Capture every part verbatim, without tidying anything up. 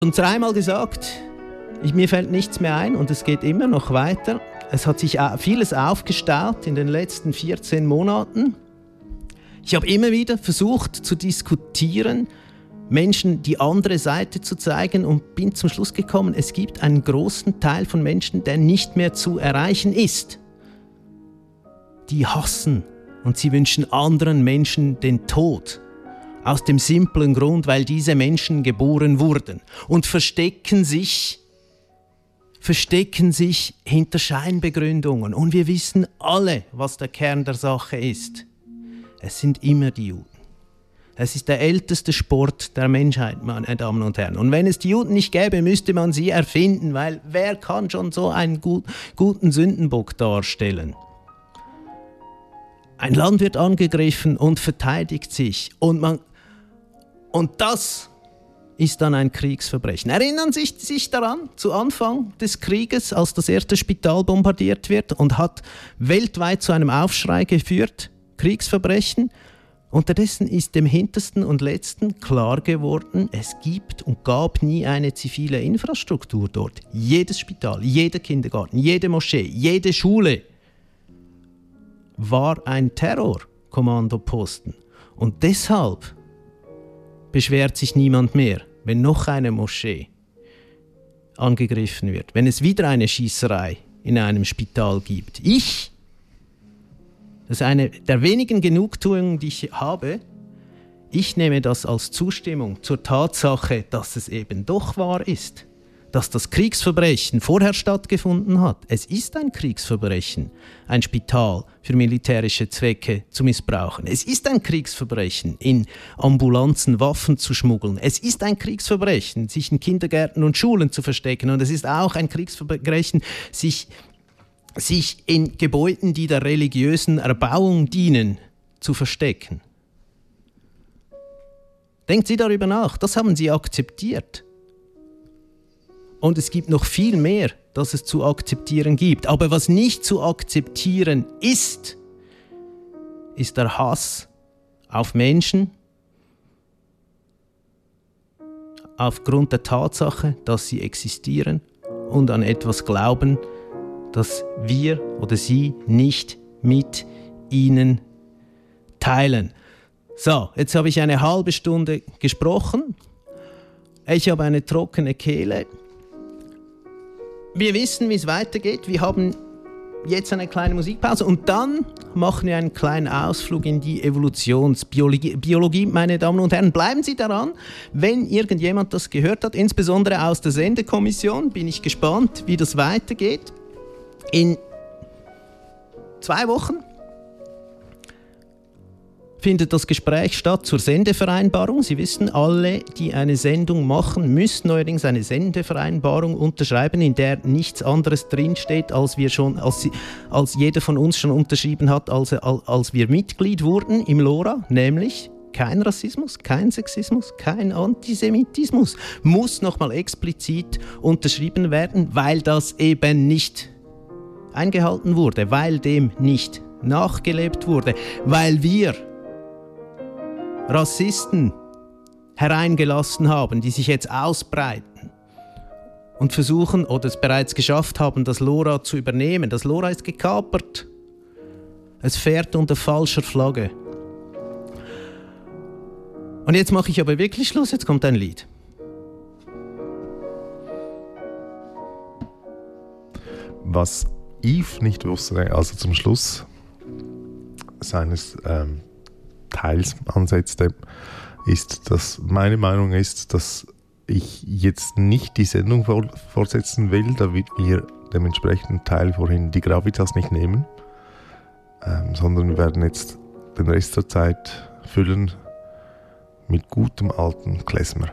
Und dreimal gesagt, ich, mir fällt nichts mehr ein und es geht immer noch weiter. Es hat sich vieles aufgestaut in den letzten vierzehn Monaten. Ich habe immer wieder versucht zu diskutieren, Menschen die andere Seite zu zeigen und bin zum Schluss gekommen, es gibt einen großen Teil von Menschen, der nicht mehr zu erreichen ist. Die hassen und sie wünschen anderen Menschen den Tod. Aus dem simplen Grund, weil diese Menschen geboren wurden und verstecken sich, verstecken sich hinter Scheinbegründungen. Und wir wissen alle, was der Kern der Sache ist. Es sind immer die Juden. Es ist der älteste Sport der Menschheit, meine Damen und Herren. Und wenn es die Juden nicht gäbe, müsste man sie erfinden, weil wer kann schon so einen gut, guten Sündenbock darstellen? Ein Land wird angegriffen und verteidigt sich und man Und das ist dann ein Kriegsverbrechen. Erinnern Sie sich daran, zu Anfang des Krieges, als das erste Spital bombardiert wird und hat weltweit zu einem Aufschrei geführt, Kriegsverbrechen. Unterdessen ist dem Hintersten und Letzten klar geworden, es gibt und gab nie eine zivile Infrastruktur dort. Jedes Spital, jeder Kindergarten, jede Moschee, jede Schule war ein Terrorkommandoposten. Und deshalb beschwert sich niemand mehr, wenn noch eine Moschee angegriffen wird, wenn es wieder eine Schießerei in einem Spital gibt. Ich, das ist eine der wenigen Genugtuungen, die ich habe, ich nehme das als Zustimmung zur Tatsache, dass es eben doch wahr ist, dass das Kriegsverbrechen vorher stattgefunden hat. Es ist ein Kriegsverbrechen, ein Spital für militärische Zwecke zu missbrauchen. Es ist ein Kriegsverbrechen, in Ambulanzen Waffen zu schmuggeln. Es ist ein Kriegsverbrechen, sich in Kindergärten und Schulen zu verstecken. Und es ist auch ein Kriegsverbrechen, sich, sich in Gebäuden, die der religiösen Erbauung dienen, zu verstecken. Denkt Sie darüber nach, das haben Sie akzeptiert. Und es gibt noch viel mehr, das es zu akzeptieren gibt. Aber was nicht zu akzeptieren ist, ist der Hass auf Menschen aufgrund der Tatsache, dass sie existieren und an etwas glauben, das wir oder sie nicht mit ihnen teilen. So, jetzt habe ich eine halbe Stunde gesprochen. Ich habe eine trockene Kehle. Wir wissen, wie es weitergeht. Wir haben jetzt eine kleine Musikpause und dann machen wir einen kleinen Ausflug in die Evolutionsbiologie. Biologie, meine Damen und Herren, bleiben Sie daran, wenn irgendjemand das gehört hat, insbesondere aus der Sendekommission, bin ich gespannt, wie das weitergeht. In zwei Wochen findet das Gespräch statt zur Sendevereinbarung. Sie wissen, alle, die eine Sendung machen, müssen neuerdings eine Sendevereinbarung unterschreiben, in der nichts anderes drinsteht, als, wir schon, als, als jeder von uns schon unterschrieben hat, als, als wir Mitglied wurden im LoRa, nämlich kein Rassismus, kein Sexismus, kein Antisemitismus. Muss nochmal explizit unterschrieben werden, weil das eben nicht eingehalten wurde, weil dem nicht nachgelebt wurde, weil wir Rassisten hereingelassen haben, die sich jetzt ausbreiten und versuchen oder es bereits geschafft haben, das LoRa zu übernehmen. Das LoRa ist gekapert. Es fährt unter falscher Flagge. Und jetzt mache ich aber wirklich Schluss, jetzt kommt ein Lied. Was Yves nicht wusste, also zum Schluss seines ähm Teils ansetzte, ist, dass meine Meinung ist, dass ich jetzt nicht die Sendung fortsetzen will, da wir dem entsprechenden Teil vorhin die Gravitas nicht nehmen, ähm, sondern wir werden jetzt den Rest der Zeit füllen mit gutem alten Klezmer.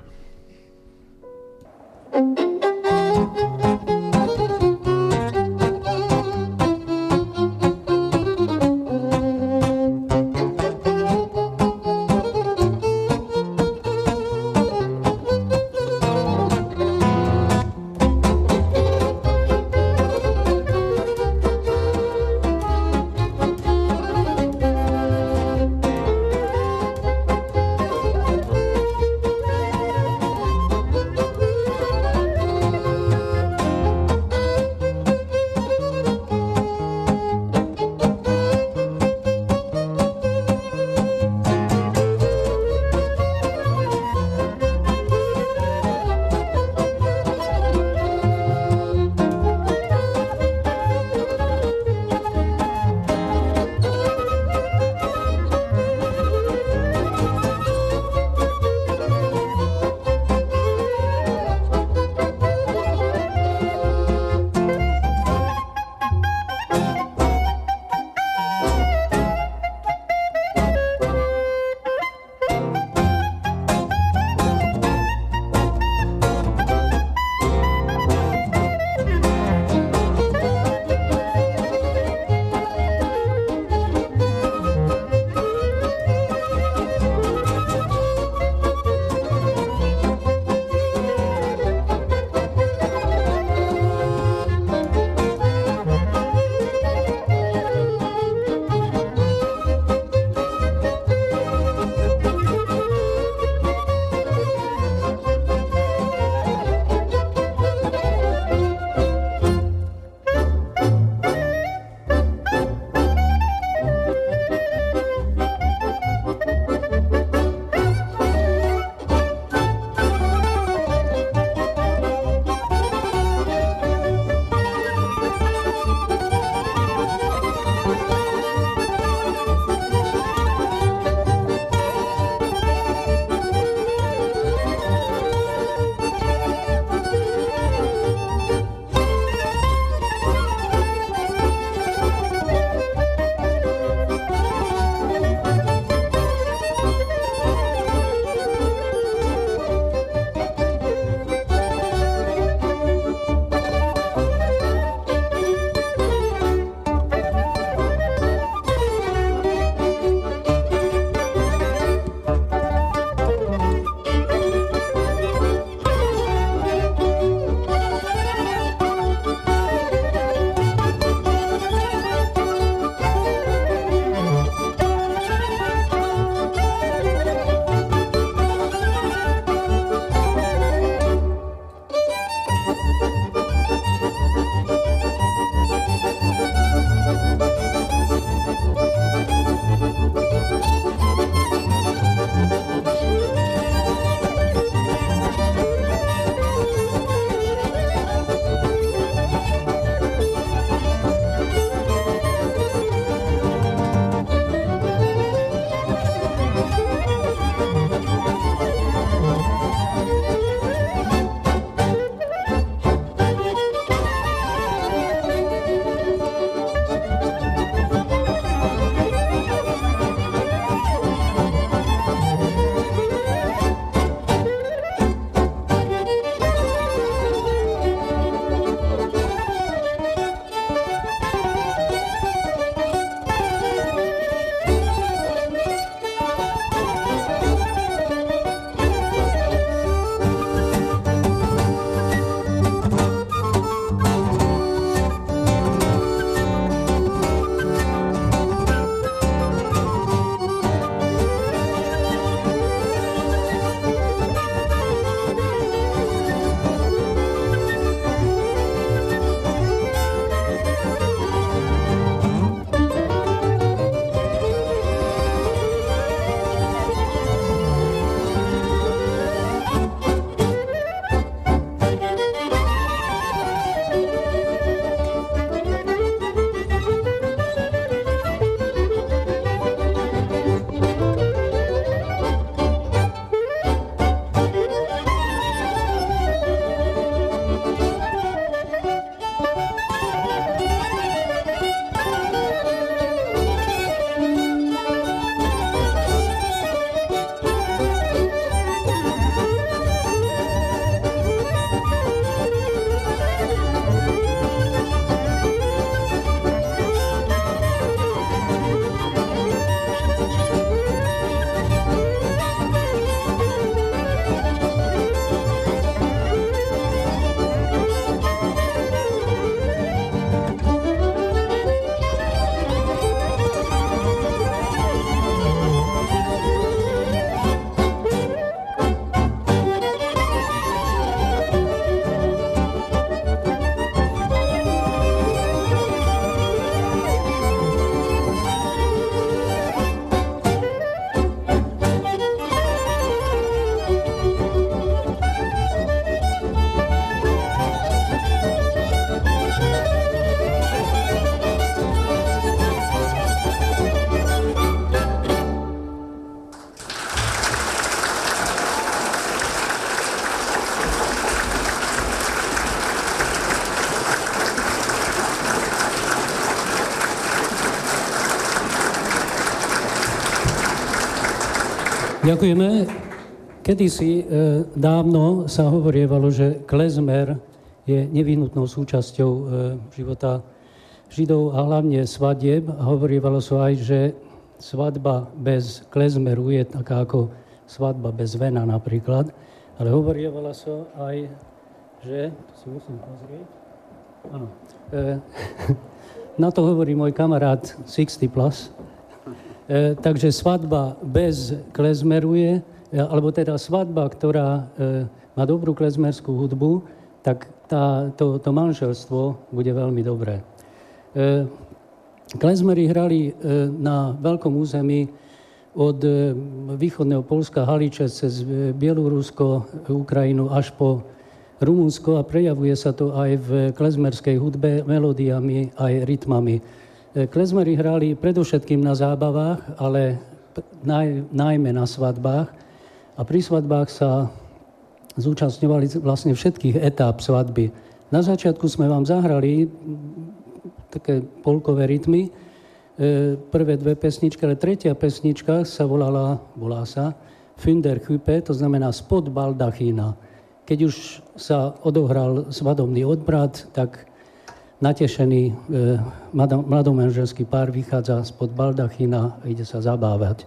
Ďakujeme. Kedysi e, dávno sa hovorievalo, že klezmer je nevyhnutnou súčasťou e, života Židov a hlavne svadieb. A hovorievalo sa aj, že svadba bez klezmeru je taká ako svadba bez vena napríklad. Ale hovorievalo sa aj, že... To si musím pozrieť. Áno. E, na to hovorí môj kamarát šesťdesiat plus. E, takže svadba bez klezmeru je, alebo teda svadba, ktorá e, má dobrú klezmerskú hudbu, tak tá, to, to manželstvo bude veľmi dobré. E, klezmery hrali e, na veľkom území od e, východného Poľska, Haliče, cez e, Bielorusko, Ukrajinu až po Rumunsko a prejavuje sa to aj v klezmerskej hudbe melódiami aj rytmami. E, klezmery hrali predovšetkým na zábavách, ale naj, najmä na svadbách. A pri svadbách sa zúčastňovali vlastne všetkých etáp svadby. Na začiatku sme vám zahrali také polkové rytmy, prvé dve pesničky, ale tretia pesnička sa volala, volá sa Fünder Hüpe, to znamená spod baldachína. Keď už sa odohral svadobný odbrat, tak natešený mladomanželský pár vychádza spod baldachína a ide sa zabávať.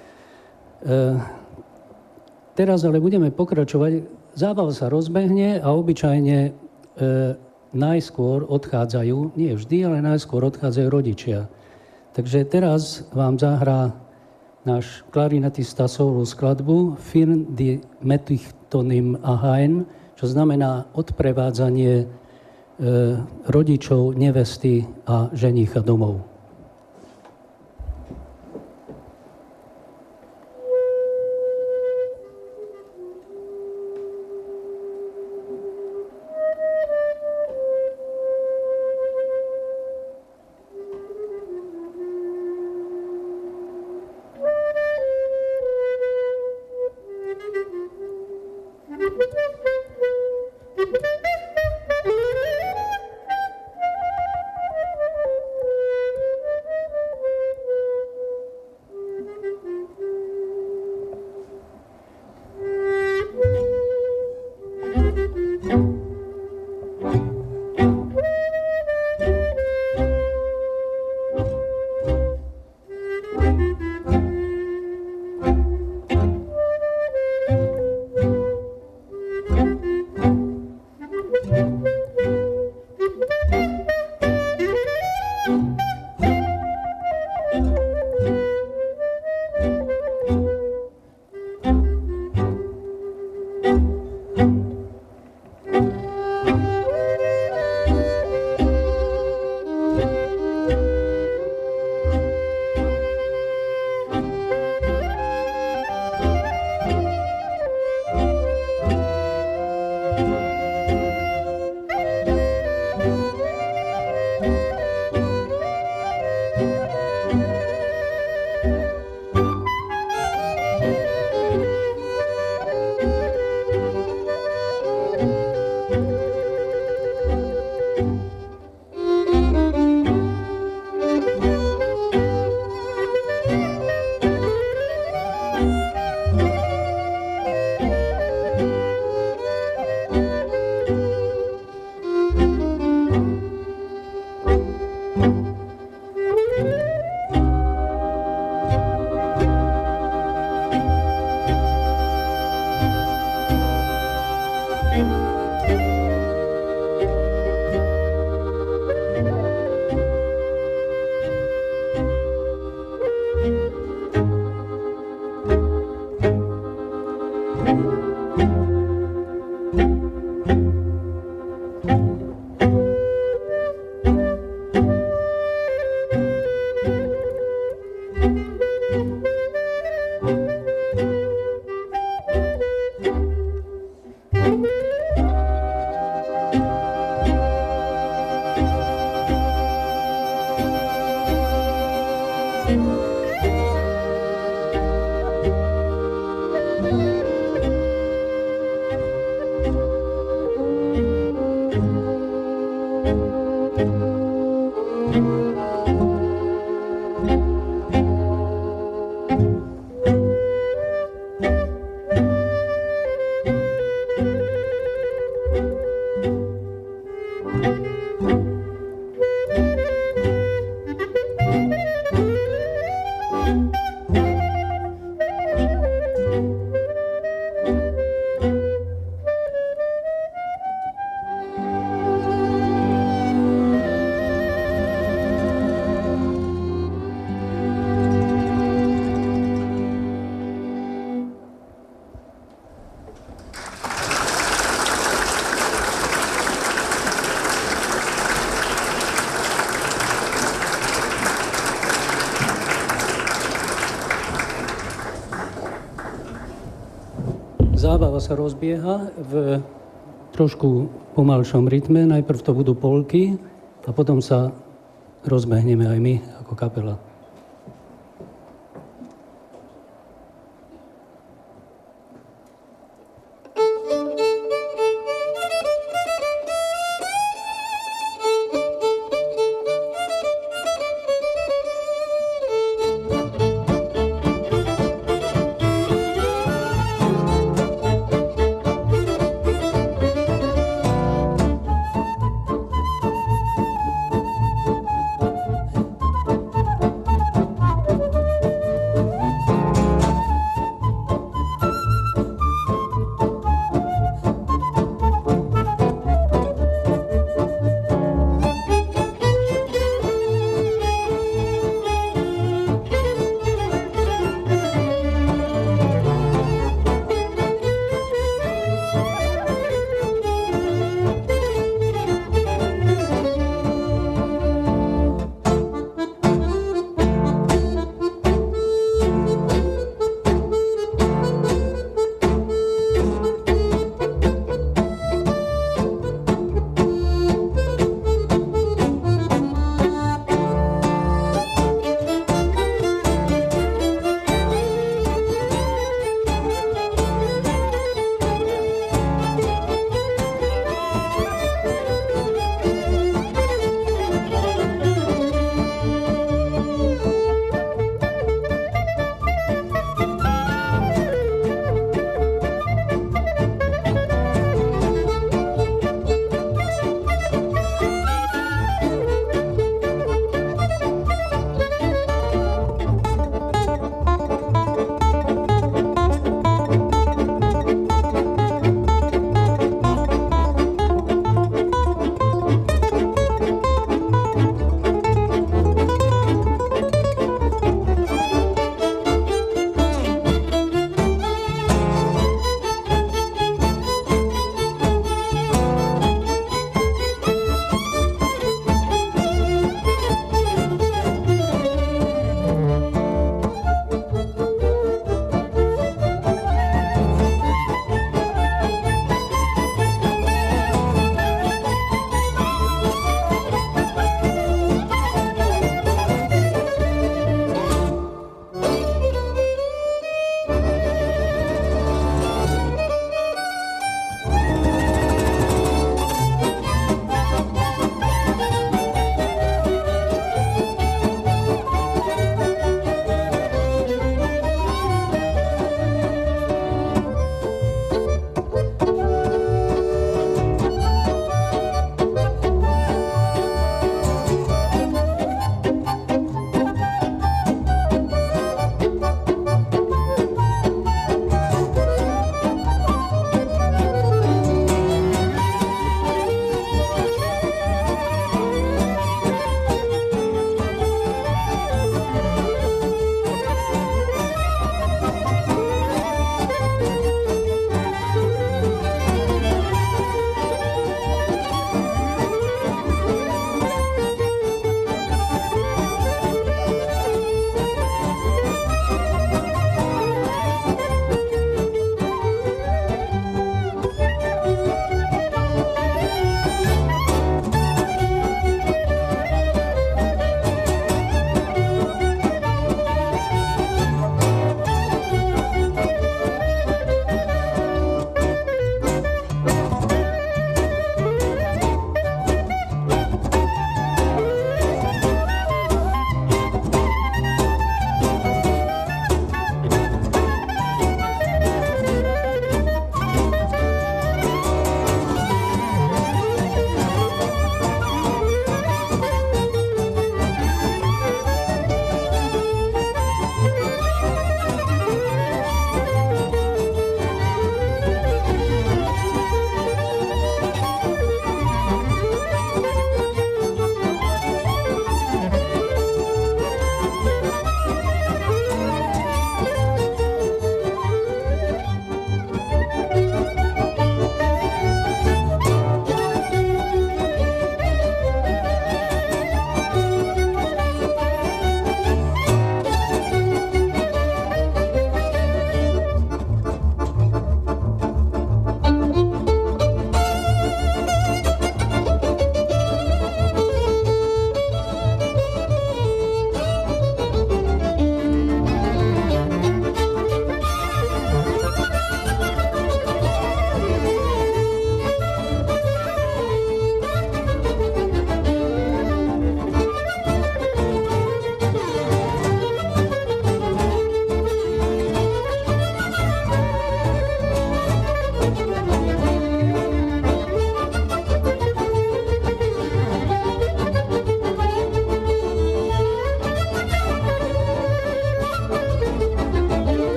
Teraz ale budeme pokračovať. Zábava sa rozbehne a obyčajne e, najskôr odchádzajú, nie vždy, ale najskôr odchádzajú rodičia. Takže teraz vám zahrá náš klarinetista solo skladbu Fyrn die Metuchtonim Ahain, čo znamená odprevádzanie e, rodičov, nevesty a ženícha domov. zábava sa rozbieha v trošku pomalšom rytme. Najprv to budú polky a potom sa rozbehneme aj my ako kapela.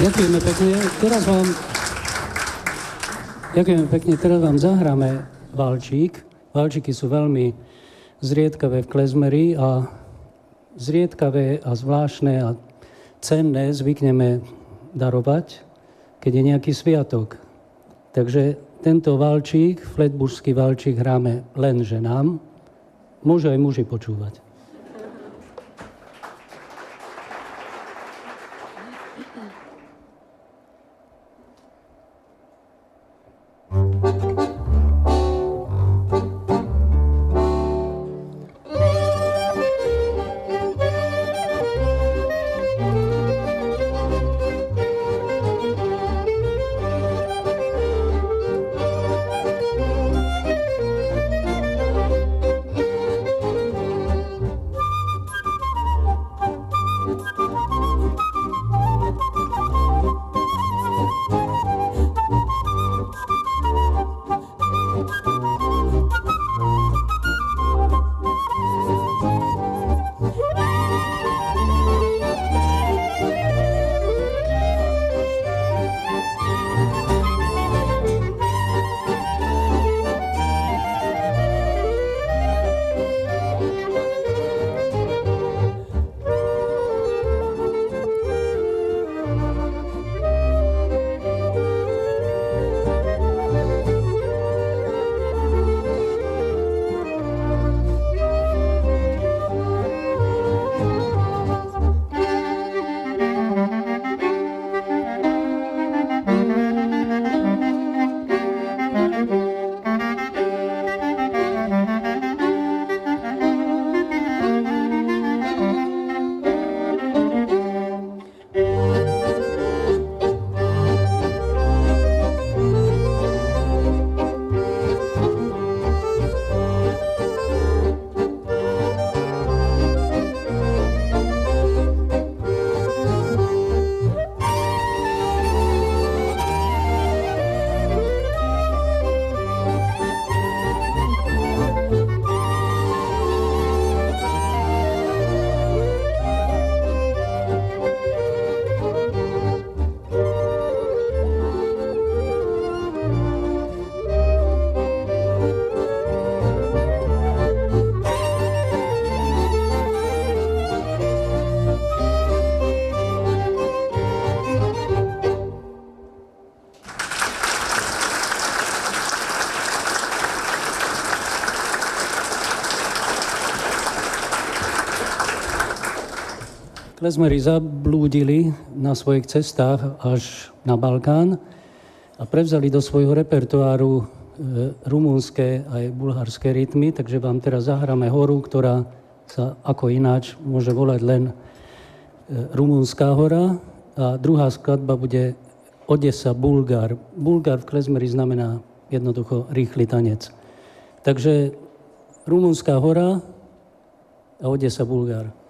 Ďakujeme pekne. Teraz vám, ďakujeme pekne. Teraz vám zahráme valčík. Valčíky sú veľmi zriedkavé v klezmeri a zriedkavé a zvláštne a cenné zvykneme darovať, keď je nejaký sviatok. Takže tento valčík, flatbushský valčík, hráme len ženám. Môžu aj muži počúvať. Klezmeri zablúdili na svojich cestách až na Balkán a prevzali do svojho repertoáru e, rumunské aj bulharské rytmy, takže vám teraz zahráme horu, ktorá sa ako ináč môže volať len e, Rumunská hora a druhá skladba bude Odesa Bulgar. Bulgar v klezmeri znamená jednoducho rýchly tanec. Takže Rumunská hora a Odesa Bulgar.